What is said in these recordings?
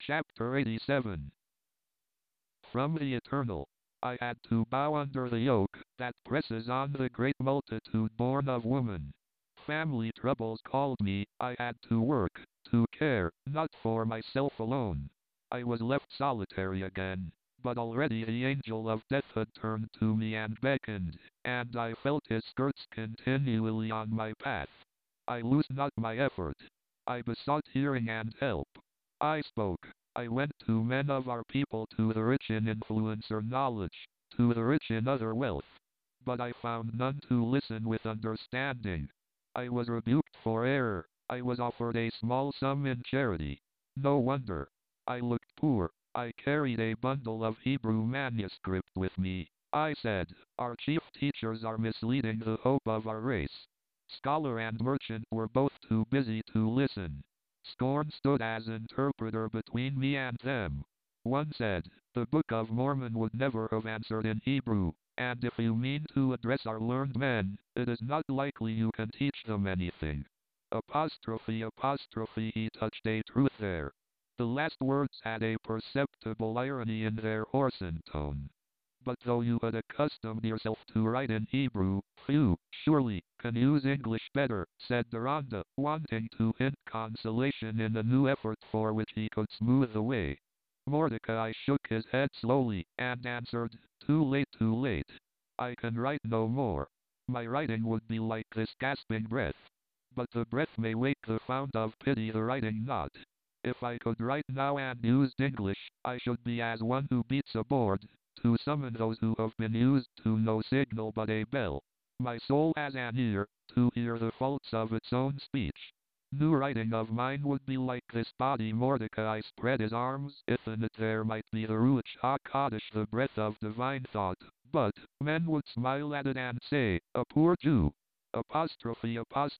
Chapter 87. From the Eternal. I had to bow under the yoke that presses on the great multitude born of woman. Family troubles called me, I had to work, to care, not for myself alone. I was left solitary again, but already the angel of death had turned to me and beckoned, and I felt his skirts continually on my path. I loosed not my effort. I besought hearing and help. I spoke. I went to men of our people, to the rich in influence or knowledge, to the rich in other wealth. But I found none to listen with understanding. I was rebuked for error. I was offered a small sum in charity. No wonder. I looked poor. I carried a bundle of Hebrew manuscript with me. I said, our chief teachers are misleading the hope of our race. Scholar and merchant were both too busy to listen. Scorn stood as interpreter between me and them. One said, the Book of Mormon would never have answered in Hebrew, and if you mean to address our learned men, it is not likely you can teach them anything. Apostrophe, he touched a truth there. The last words had a perceptible irony in their hoarsened tone. But though you had accustomed yourself to write in Hebrew, few, surely, can use English better, said Deronda, wanting to hint consolation in a new effort for which he could smooth the way. Mordecai shook his head slowly, and answered, too late, too late. I can write no more. My writing would be like this gasping breath. But the breath may wake the fount of pity, the writing not. If I could write now and used English, I should be as one who beats a board, to summon those who have been used to no signal but a bell. My soul has an ear, to hear the faults of its own speech. New writing of mine would be like this body. Mordecai spread his arms. If in it there might be the Ruach HaKodesh, the breath of divine thought, but men would smile at it and say, a poor Jew. Apostrophe,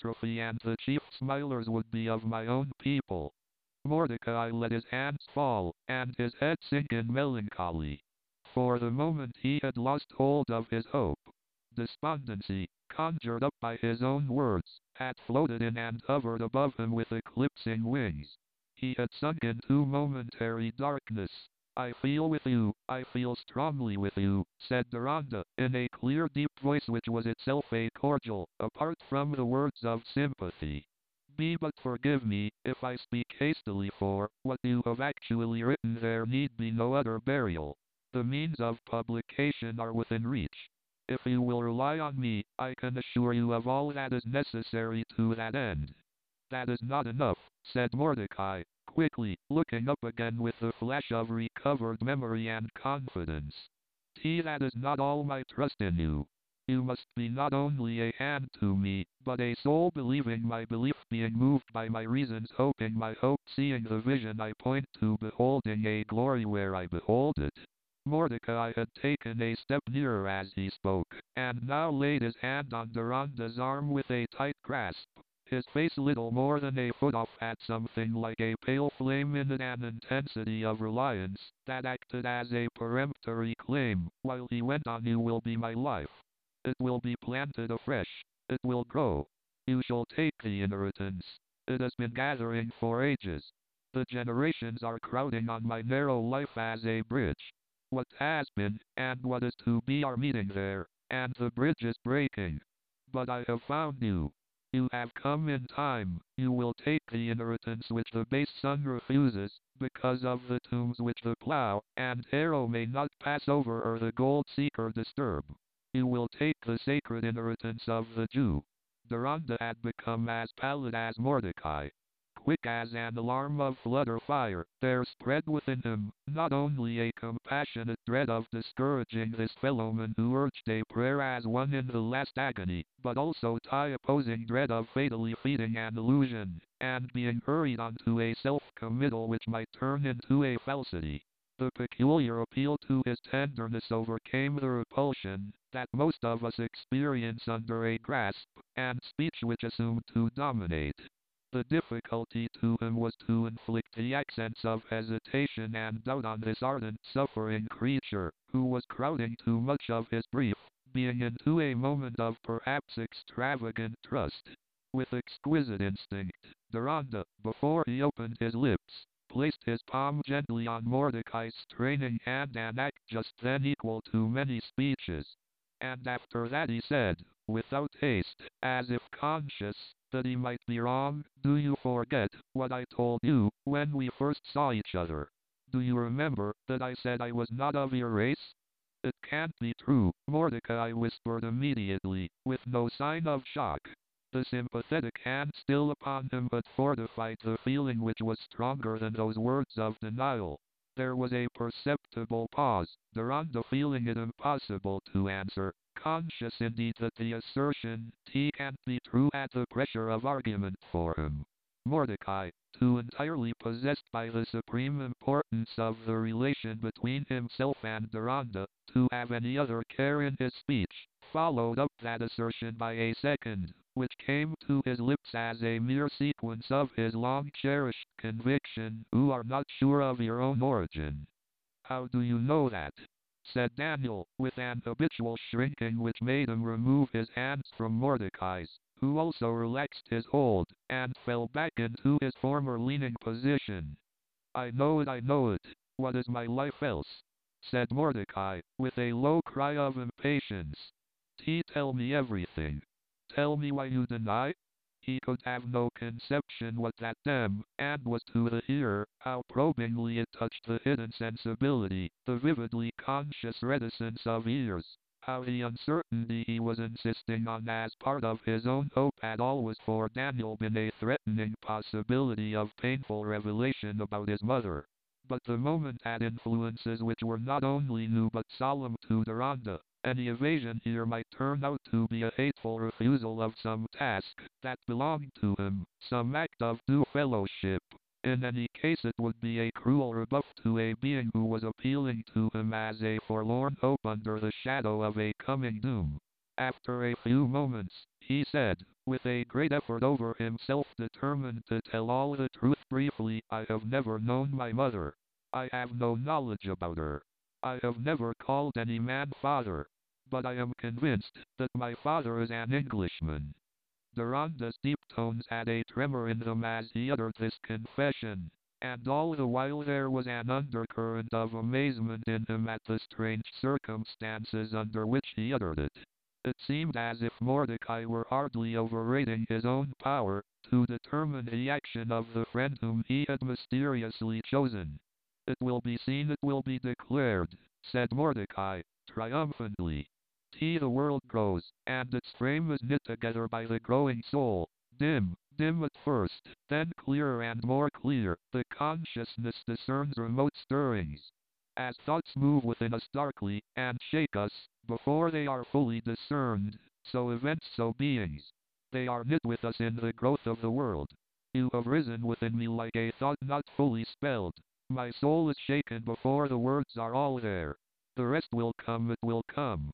and the chief smilers would be of my own people. Mordecai let his hands fall, and his head sink in melancholy. For the moment he had lost hold of his hope. Despondency, conjured up by his own words, had floated in and hovered above him with eclipsing wings. He had sunk into momentary darkness. I feel with you, I feel strongly with you, said Deronda, in a clear deep voice which was itself a cordial, apart from the words of sympathy. But forgive me, if I speak hastily, for what you have actually written there need be no other burial. The means of publication are within reach. If you will rely on me, I can assure you of all that is necessary to that end. That is not enough, said Mordecai, quickly, looking up again with the flash of recovered memory and confidence. That is not all my trust in you. You must be not only a hand to me, but a soul believing my belief, being moved by my reasons, hoping my hope, seeing the vision I point to, beholding a glory where I behold it. Mordecai had taken a step nearer as he spoke, and now laid his hand on Deronda's arm with a tight grasp. His face little more than a foot off had something like a pale flame in it, an intensity of reliance that acted as a peremptory claim, while he went on, you will be my life. It will be planted afresh. It will grow. You shall take the inheritance. It has been gathering for ages. The generations are crowding on my narrow life as a bridge. What has been, and what is to be are meeting there, and the bridge is breaking. But I have found you. You have come in time. You will take the inheritance which the base son refuses, because of the tombs which the plow and arrow may not pass over or the gold seeker disturb. You will take the sacred inheritance of the Jew. Deronda had become as pallid as Mordecai. Quick as an alarm of flood or fire, there spread within him, not only a compassionate dread of discouraging this fellowman who urged a prayer as one in the last agony, but also opposing dread of fatally feeding an illusion, and being hurried on to a self-committal which might turn into a falsity. The peculiar appeal to his tenderness overcame the repulsion that most of us experience under a grasp and speech which assumed to dominate. The difficulty to him was to inflict the accents of hesitation and doubt on this ardent, suffering creature, who was crowding too much of his brief being into a moment of perhaps extravagant trust. With exquisite instinct, Deronda, before he opened his lips, placed his palm gently on Mordecai's straining hand, an act just then equal to many speeches. And after that he said, without haste, as if conscious that he might be wrong, "Do you forget what I told you when we first saw each other? Do you remember that I said I was not of your race?" "It can't be true," Mordecai whispered immediately, with no sign of shock. The sympathetic hand still upon him but fortified the feeling which was stronger than those words of denial. There was a perceptible pause, Deronda feeling it impossible to answer, conscious indeed that the assertion, "T can't be true," had the pressure of argument for him. Mordecai, too entirely possessed by the supreme importance of the relation between himself and Deronda, to have any other care in his speech, followed up that assertion by a second, which came to his lips as a mere sequence of his long-cherished conviction, "You are not sure of your own origin." "How do you know that?" said Daniel, with an habitual shrinking which made him remove his hands from Mordecai's, who also relaxed his hold, and fell back into his former leaning position. I know it. What is my life else?" said Mordecai, with a low cry of impatience. Tell me everything. Tell me why you deny." He could have no conception what that and was to the hearer, how probingly it touched the hidden sensibility, the vividly conscious reticence of ears, how the uncertainty he was insisting on as part of his own hope had always for Daniel been a threatening possibility of painful revelation about his mother. But the moment had influences which were not only new but solemn to Deronda. Any evasion here might turn out to be a hateful refusal of some task that belonged to him, some act of due fellowship. In any case it would be a cruel rebuff to a being who was appealing to him as a forlorn hope under the shadow of a coming doom. After a few moments, he said, with a great effort over himself, determined to tell all the truth briefly, "I have never known my mother. I have no knowledge about her. I have never called any man father. But I am convinced that my father is an Englishman." Deronda's deep tones had a tremor in them as he uttered this confession, and all the while there was an undercurrent of amazement in him at the strange circumstances under which he uttered it. It seemed as if Mordecai were hardly overrating his own power to determine the action of the friend whom he had mysteriously chosen. "It will be seen, it will be declared," said Mordecai, triumphantly. The world grows, and its frame is knit together by the growing soul. Dim at first, then clearer and more clear, the consciousness discerns remote stirrings. As thoughts move within us darkly, and shake us, before they are fully discerned, so events, so beings. They are knit with us in the growth of the world. You have risen within me like a thought not fully spelled. My soul is shaken before the words are all there. The rest will come, it will come.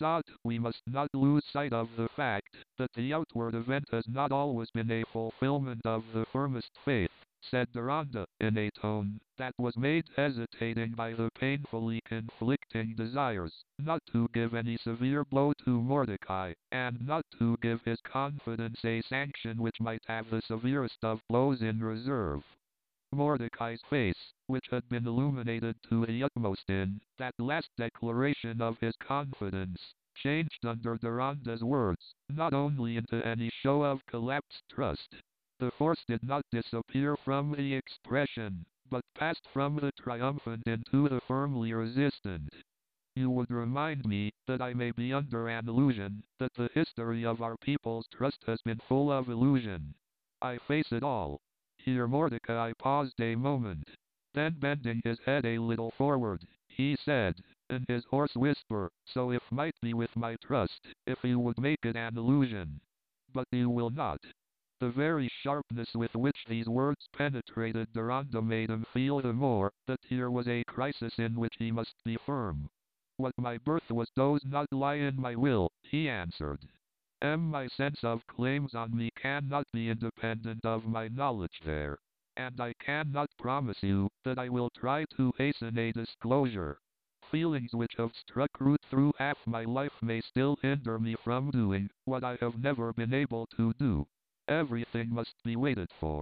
We must not lose sight of the fact that the outward event has not always been a fulfillment of the firmest faith," said Deronda, in a tone that was made hesitating by the painfully conflicting desires, not to give any severe blow to Mordecai, and not to give his confidence a sanction which might have the severest of blows in reserve. Mordecai's face, which had been illuminated to the utmost in that last declaration of his confidence, changed under Deronda's words, not only into any show of collapsed trust. The force did not disappear from the expression, but passed from the triumphant into the firmly resistant. "You would remind me that I may be under an illusion, that the history of our people's trust has been full of illusion. I face it all." Here Mordecai paused a moment. Then bending his head a little forward, he said, in his hoarse whisper, "So if might be with my trust, if you would make it an illusion. But you will not." The very sharpness with which these words penetrated Deronda made him feel the more that here was a crisis in which he must be firm. "What my birth was does not lie in my will," he answered. "My sense of claims on me cannot be independent of my knowledge there. And I cannot promise you that I will try to hasten a disclosure. Feelings which have struck root through half my life may still hinder me from doing what I have never been able to do. Everything must be waited for."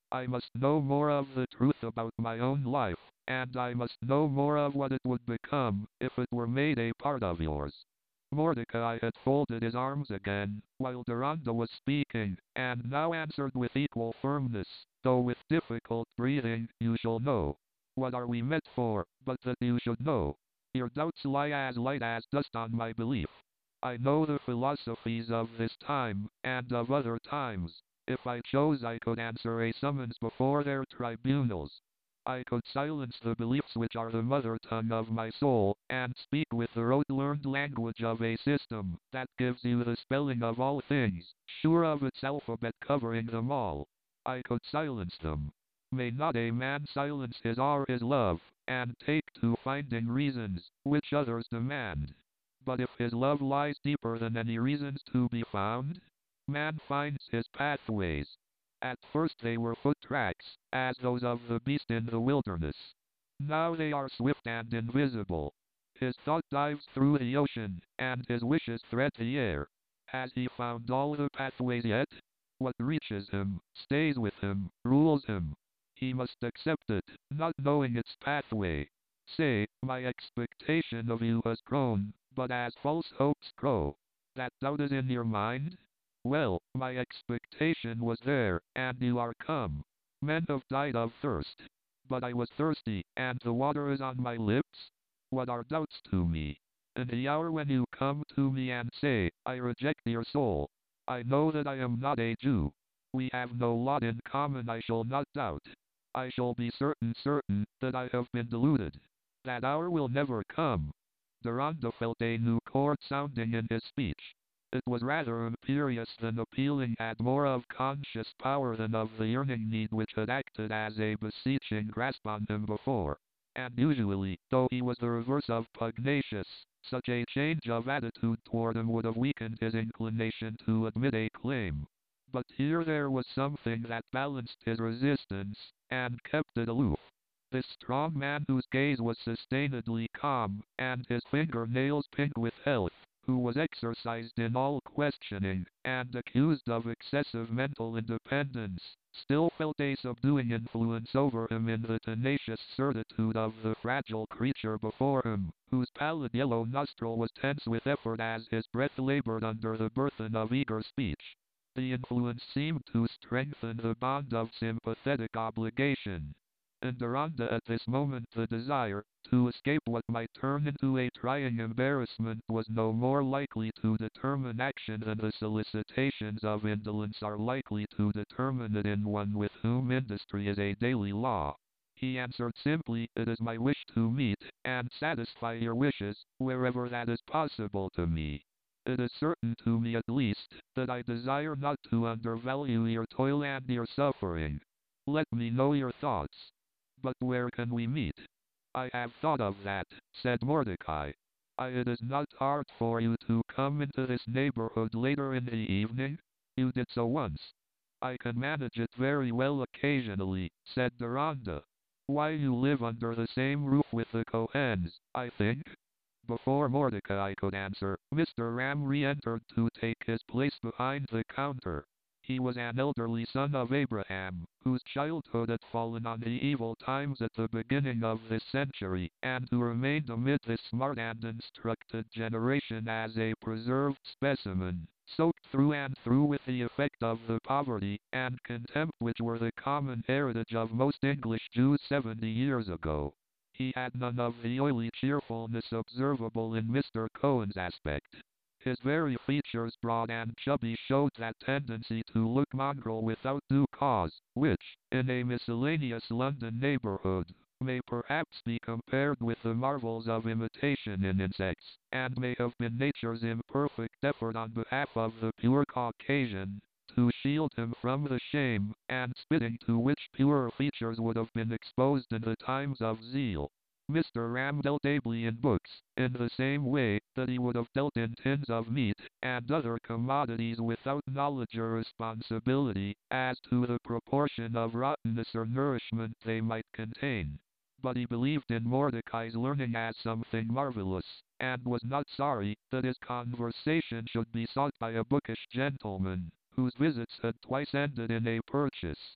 I must know more of the truth about my own life, and I must know more of what it would become if it were made a part of yours. Mordecai had folded his arms again, while Deronda was speaking, and now answered with equal firmness, though with difficult breathing. You shall know. What are we met for, but that you should know? Your doubts lie as light as dust on my belief. I know the philosophies of this time, and of other times. If I chose I could answer a summons before their tribunals. I could silence the beliefs which are the mother tongue of my soul, and speak with the rote-learned language of a system that gives you the spelling of all things, sure of its alphabet covering them all. I could silence them. May not a man silence his or his love, and take to finding reasons, which others demand? But if his love lies deeper than any reasons to be found, man finds his pathways. At first they were foot tracks, as those of the beast in the wilderness. Now they are swift and invisible. His thought dives through the ocean, and his wishes thread the air. Has he found all the pathways yet? What reaches him, stays with him, rules him. He must accept it, not knowing its pathway. Say, my expectation of you has grown, but as false hopes grow. That doubt is in your mind? Well, my expectation was there, and you are come. Men have died of thirst. But I was thirsty, and the water is on my lips? What are doubts to me? In the hour when you come to me and say, I reject your soul, I know that I am not a Jew. We have no lot in common. I shall not doubt. I shall be certain that I have been deluded. That hour will never come. Deronda felt a new chord sounding in his speech. It was rather imperious than appealing, had more of conscious power than of the yearning need which had acted as a beseeching grasp on him before. And usually, though he was the reverse of pugnacious, such a change of attitude toward him would have weakened his inclination to admit a claim. But here there was something that balanced his resistance, and kept it aloof. This strong man whose gaze was sustainedly calm, and his finger-nails pink with health, who was exercised in all questioning, and accused of excessive mental independence, still felt a subduing influence over him in the tenacious certitude of the fragile creature before him, whose pallid yellow nostril was tense with effort as his breath labored under the burthen of eager speech. The influence seemed to strengthen the bond of sympathetic obligation. In Deronda at this moment the desire to escape what might turn into a trying embarrassment was no more likely to determine action than the solicitations of indolence are likely to determine it in one with whom industry is a daily law. He answered simply, it is my wish to meet and satisfy your wishes, wherever that is possible to me. It is certain to me at least, that I desire not to undervalue your toil and your suffering. Let me know your thoughts. But where can we meet? I have thought of that, said Mordecai. It is not hard for you to come into this neighborhood later in the evening. You did so once. I can manage it very well occasionally, said Deronda. Why, you live under the same roof with the Cohens, I think? Before Mordecai could answer, Mr. Ram re-entered to take his place behind the counter. He was an elderly son of Abraham, whose childhood had fallen on the evil times at the beginning of this century, and who remained amid this smart and instructed generation as a preserved specimen, soaked through and through with the effect of the poverty and contempt which were the common heritage of most English Jews 70 years ago. He had none of the oily cheerfulness observable in Mr. Cohen's aspect. His very features, broad and chubby, showed that tendency to look mongrel without due cause, which, in a miscellaneous London neighborhood, may perhaps be compared with the marvels of imitation in insects, and may have been nature's imperfect effort on behalf of the pure Caucasian, to shield him from the shame and spitting to which purer features would have been exposed in the times of zeal. Mr. Ram dealt ably in books, in the same way that he would have dealt in tins of meat and other commodities without knowledge or responsibility as to the proportion of rottenness or nourishment they might contain. But he believed in Mordecai's learning as something marvelous, and was not sorry that his conversation should be sought by a bookish gentleman, whose visits had twice ended in a purchase.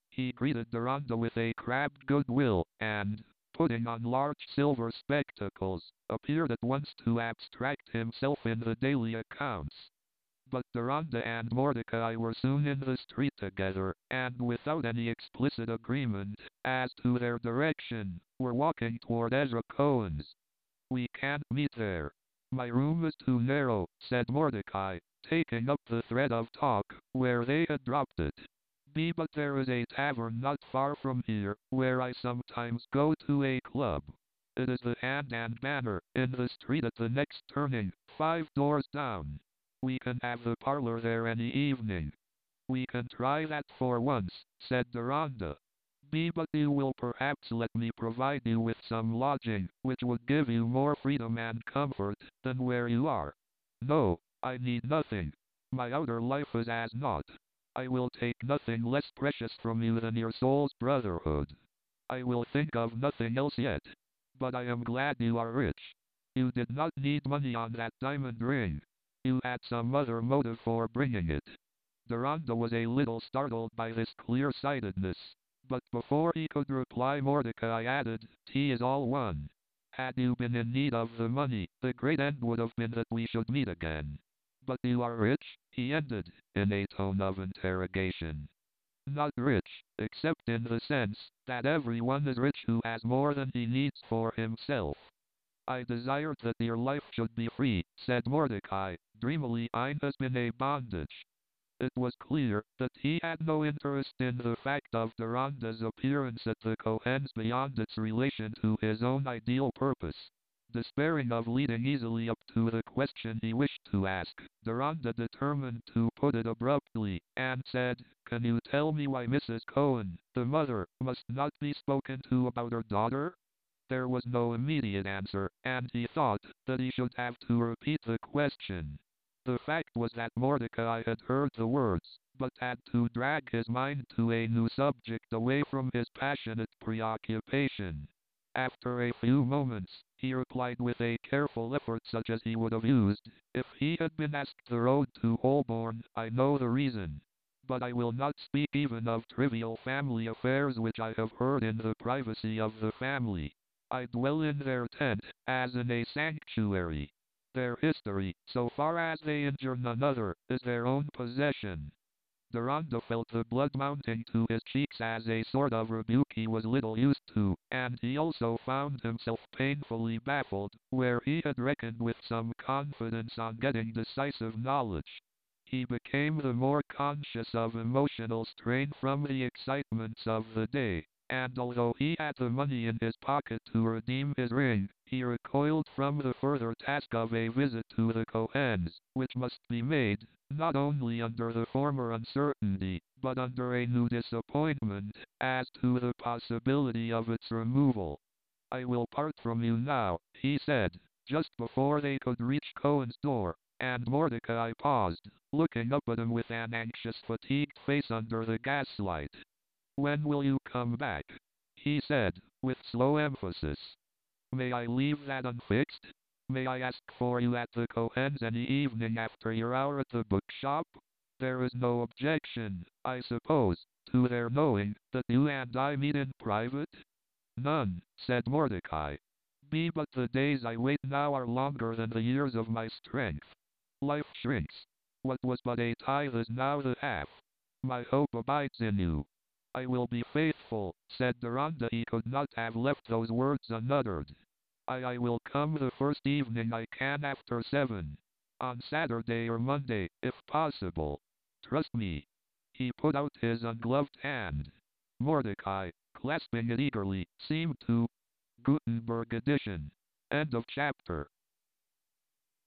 He greeted Deronda with a crabbed goodwill, and, putting on large silver spectacles, appeared at once to abstract himself in the daily accounts. But Deronda and Mordecai were soon in the street together, and without any explicit agreement as to their direction, were walking toward Ezra Cohen's. "We can't meet there. My room is too narrow," said Mordecai, taking up the thread of talk where they had dropped it. "But there is a tavern not far from here, where I sometimes go to a club. It is the Hand and Banner, in the street at the next turning, 5 doors down. We can have the parlor there any evening." "We can try that for once," said Deronda. "But you will perhaps let me provide you with some lodging, which would give you more freedom and comfort than where you are." "No, I need nothing. My outer life is as naught. I will take nothing less precious from you than your soul's brotherhood. I will think of nothing else yet. But I am glad you are rich. You did not need money on that diamond ring. You had some other motive for bringing it." Deronda was a little startled by this clear-sightedness, but before he could reply Mordecai added, "Tea is all one. Had you been in need of the money, the great end would have been that we should meet again. But you are rich?" he ended, in a tone of interrogation. "Not rich, except in the sense that everyone is rich who has more than he needs for himself." "I desired that your life should be free," said Mordecai, dreamily. "Mine has been a bondage." It was clear that he had no interest in the fact of Deronda's appearance at the Cohens beyond its relation to his own ideal purpose. Despairing of leading easily up to the question he wished to ask, Deronda determined to put it abruptly, and said, "Can you tell me why Mrs. Cohen, the mother, must not be spoken to about her daughter?" There was no immediate answer, and he thought that he should have to repeat the question. The fact was that Mordecai had heard the words, but had to drag his mind to a new subject away from his passionate preoccupation. After a few moments, he replied with a careful effort such as he would have used if he had been asked the road to Holborn. "I know the reason. But I will not speak even of trivial family affairs which I have heard in the privacy of the family. I dwell in their tent, as in a sanctuary. Their history, so far as they injure none other, is their own possession." Deronda felt the blood mounting to his cheeks as a sort of rebuke he was little used to, and he also found himself painfully baffled, where he had reckoned with some confidence on getting decisive knowledge. He became the more conscious of emotional strain from the excitements of the day, and although he had the money in his pocket to redeem his ring, he recoiled from the further task of a visit to the Cohens, which must be made, not only under the former uncertainty, but under a new disappointment as to the possibility of its removal. "I will part from you now," he said, just before they could reach Cohen's door, and Mordecai paused, looking up at him with an anxious, fatigued face under the gaslight. "When will you come back?" he said, with slow emphasis. "May I leave that unfixed? May I ask for you at the Cohens any evening after your hour at the bookshop? There is no objection, I suppose, to their knowing that you and I meet in private?" "None," said Mordecai. But the days I wait now are longer than the years of my strength. Life shrinks. What was but a tithe is now the half. My hope abides in you." "I will be faithful," said Deronda. He could not have left those words unuttered. I will come the first evening I can after 7. On Saturday or Monday, if possible. Trust me." He put out his ungloved hand. Mordecai, clasping it eagerly, seemed to. Gutenberg edition. End of chapter.